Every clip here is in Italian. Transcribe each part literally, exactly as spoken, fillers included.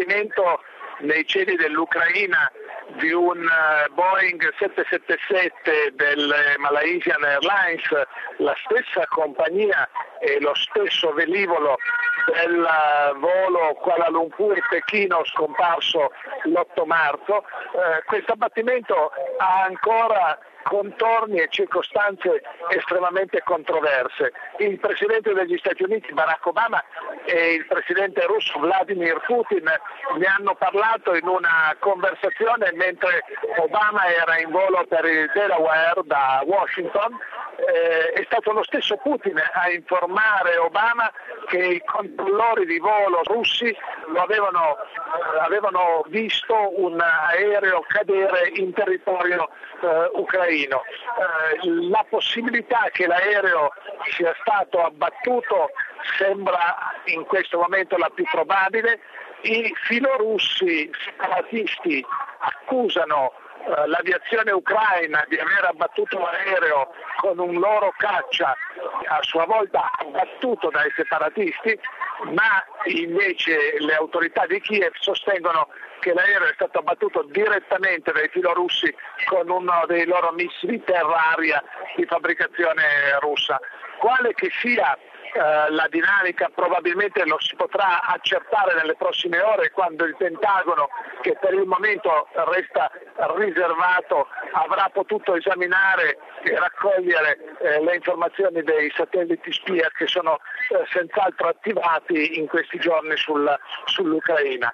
l'abbattimento nei cieli dell'Ucraina di un Boeing sette sette sette del Malaysian Airlines, la stessa compagnia e lo stesso velivolo del volo Kuala Lumpur-Pechino scomparso l'otto marzo. Eh, questo abbattimento ha ancora contorni e circostanze estremamente controverse. Il Presidente degli Stati Uniti Barack Obama e il Presidente russo Vladimir Putin ne hanno parlato in una conversazione mentre Obama era in volo per il Delaware da Washington. Eh, è stato lo stesso Putin a informare Obama che i controllori di volo russi lo avevano, avevano visto un aereo cadere in territorio eh, ucraino. Eh, la possibilità che l'aereo sia stato abbattuto sembra in questo momento la più probabile. I filorussi separatisti accusano eh, l'aviazione ucraina di aver abbattuto l'aereo con un loro caccia a sua volta abbattuto dai separatisti, ma invece le autorità di Kiev sostengono che l'aereo è stato abbattuto direttamente dai filorussi con uno dei loro missili terra-aria di fabbricazione russa. Quale che sia eh, la dinamica probabilmente lo si potrà accertare nelle prossime ore, quando il Pentagono, che per il momento resta riservato, avrà potuto esaminare e raccogliere eh, le informazioni dei satelliti spia che sono eh, senz'altro attivati in questi giorni sul, sull'Ucraina.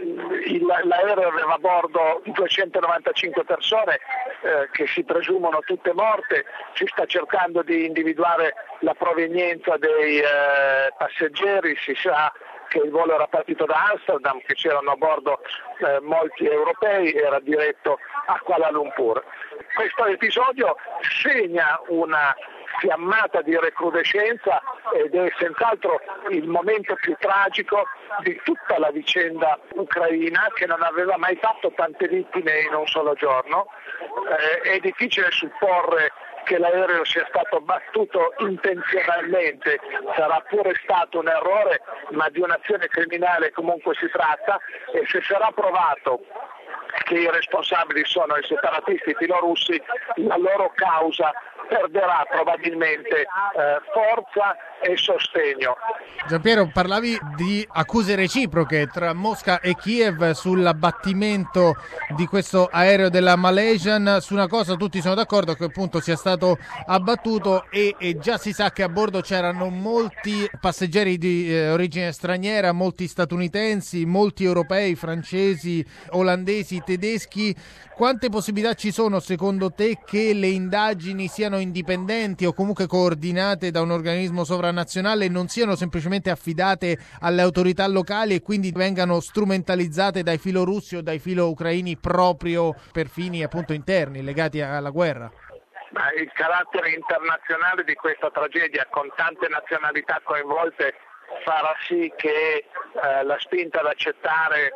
Il, l'aereo aveva a bordo duecentonovantacinque persone eh, che si presumono tutte morte. Si sta cercando di individuare la provenienza dei eh, passeggeri. Si sa che il volo era partito da Amsterdam, che c'erano a bordo eh, molti europei, era diretto a Kuala Lumpur. Questo episodio segna una fiammata di recrudescenza ed è senz'altro il momento più tragico di tutta la vicenda ucraina, che non aveva mai fatto tante vittime in un solo giorno. Eh, è difficile supporre che l'aereo sia stato battuto intenzionalmente, sarà pure stato un errore, ma di un'azione criminale comunque si tratta, e se sarà provato che i responsabili sono i separatisti filorussi, la loro causa perderà probabilmente eh, forza e sostegno. Giampiero, parlavi di accuse reciproche tra Mosca e Kiev sull'abbattimento di questo aereo della Malaysian. Su una cosa tutti sono d'accordo, che appunto sia stato abbattuto, e, e già si sa che a bordo c'erano molti passeggeri di eh, origine straniera, molti statunitensi, molti europei, francesi, olandesi, tedeschi. Quante possibilità ci sono secondo te che le indagini siano indipendenti o comunque coordinate da un organismo sovranazionale e non siano semplicemente affidate alle autorità locali e quindi vengano strumentalizzate dai filorussi o dai filo-ucraini proprio per fini appunto interni legati alla guerra? Ma il carattere internazionale di questa tragedia, con tante nazionalità coinvolte, farà sì che eh, la spinta ad accettare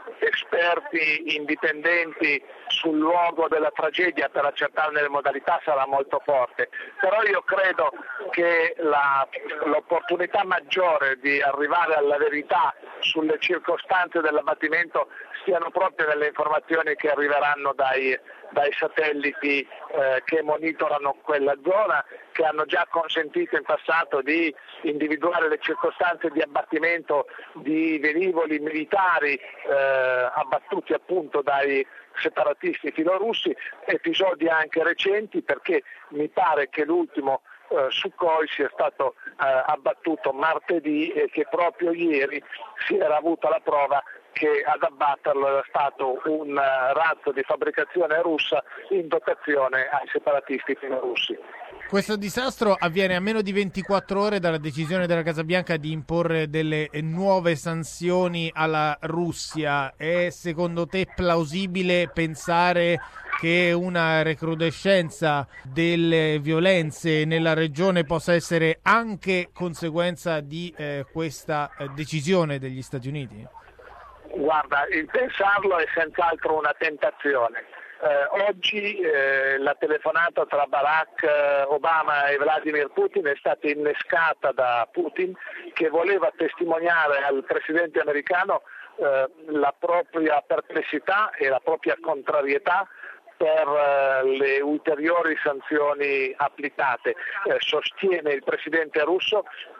esperti indipendenti sul luogo della tragedia per accertarne le modalità sarà molto forte. Però io credo che la, l'opportunità maggiore di arrivare alla verità sulle circostanze dell'abbattimento stiano proprio nelle informazioni che arriveranno dai, dai satelliti eh, che monitorano quella zona, che hanno già consentito in passato di individuare le circostanze di abbattimento di velivoli militari eh, abbattuti appunto dai separatisti filorussi, episodi anche recenti, perché mi pare che l'ultimo eh, Sukhoi sia stato eh, abbattuto martedì e che proprio ieri si era avuta la prova che ad abbatterlo era stato un uh, razzo di fabbricazione russa in dotazione ai separatisti filorussi. Questo disastro avviene a meno di ventiquattro ore dalla decisione della Casa Bianca di imporre delle nuove sanzioni alla Russia. È secondo te plausibile pensare che una recrudescenza delle violenze nella regione possa essere anche conseguenza di eh, questa eh, decisione degli Stati Uniti? Guarda, il pensarlo è senz'altro una tentazione. Eh, oggi eh, la telefonata tra Barack Obama e Vladimir Putin è stata innescata da Putin, che voleva testimoniare al presidente americano eh, la propria perplessità e la propria contrarietà per eh, le ulteriori sanzioni applicate. Eh, sostiene il presidente russo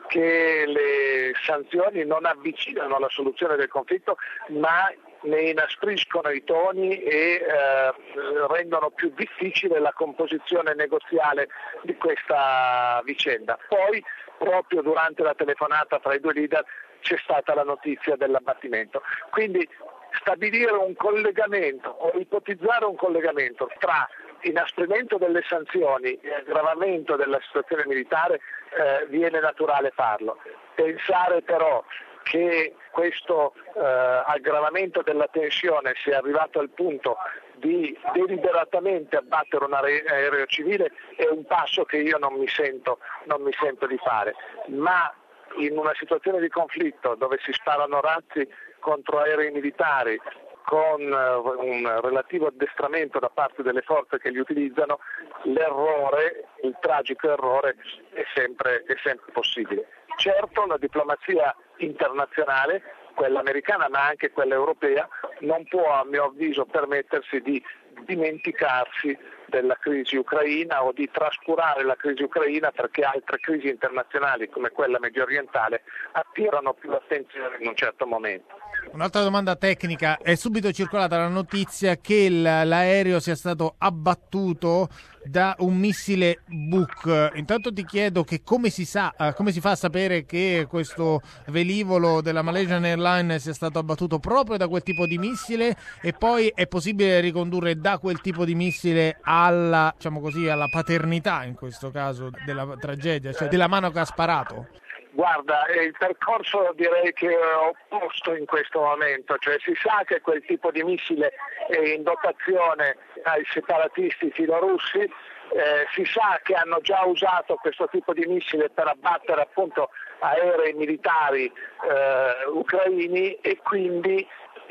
che le sanzioni non avvicinano alla soluzione del conflitto, ma ne inaspriscono i toni e eh, rendono più difficile la composizione negoziale di questa vicenda. Poi, proprio durante la telefonata tra i due leader, c'è stata la notizia dell'abbattimento. Quindi stabilire un collegamento o ipotizzare un collegamento tra inasprimento delle sanzioni e aggravamento della situazione militare eh, viene naturale farlo. Pensare però che questo eh, aggravamento della tensione sia arrivato al punto di deliberatamente abbattere un aereo civile è un passo che io non mi sento, non mi sento di fare, ma in una situazione di conflitto dove si sparano razzi contro aerei militari con un relativo addestramento da parte delle forze che li utilizzano, l'errore, il tragico errore è sempre, è sempre possibile. Certo, la diplomazia internazionale, quella americana ma anche quella europea, non può a mio avviso permettersi di dimenticarsi della crisi ucraina o di trascurare la crisi ucraina perché altre crisi internazionali come quella medio orientale attirano più l'attenzione in un certo momento. Un'altra domanda tecnica: è subito circolata la notizia che l'aereo sia stato abbattuto da un missile Buk. Intanto ti chiedo che come si sa, come si fa a sapere che questo velivolo della Malaysian Airlines sia stato abbattuto proprio da quel tipo di missile, e poi è possibile ricondurre da quel tipo di missile alla, diciamo così, alla paternità in questo caso della tragedia, cioè della mano che ha sparato? Guarda, il percorso direi che è opposto in questo momento, cioè si sa che quel tipo di missile è in dotazione ai separatisti filorussi, eh, si sa che hanno già usato questo tipo di missile per abbattere appunto aerei militari eh, ucraini e quindi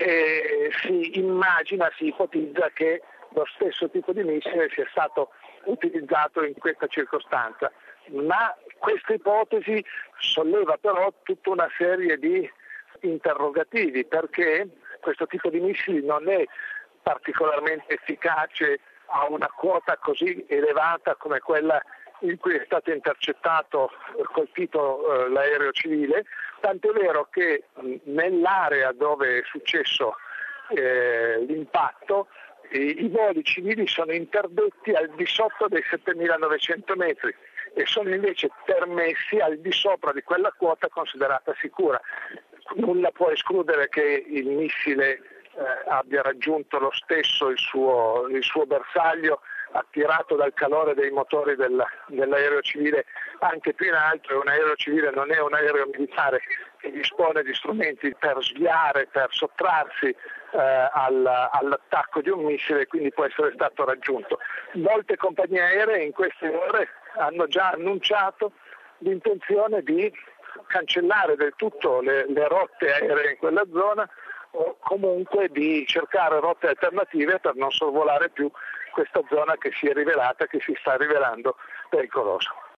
eh, si immagina, si ipotizza che lo stesso tipo di missile sia stato utilizzato in questa circostanza. Ma questa ipotesi solleva però tutta una serie di interrogativi, perché questo tipo di missili non è particolarmente efficace a una quota così elevata come quella in cui è stato intercettato, colpito eh, l'aereo civile, tant'è vero che mh, nell'area dove è successo eh, l'impatto i, i voli civili sono interdetti al di sotto dei setemilanovecento metri e sono invece permessi al di sopra di quella quota considerata sicura. Nulla può escludere che il missile eh, abbia raggiunto lo stesso il suo, il suo bersaglio, attirato dal calore dei motori del, dell'aereo civile anche più in alto, e un aereo civile non è un aereo militare che dispone di strumenti per sviare, per sottrarsi eh, al, all'attacco di un missile, quindi può essere stato raggiunto. Molte compagnie aeree in queste ore hanno già annunciato l'intenzione di cancellare del tutto le, le rotte aeree in quella zona o comunque di cercare rotte alternative per non sorvolare più questa zona che si è rivelata, che si sta rivelando pericolosa.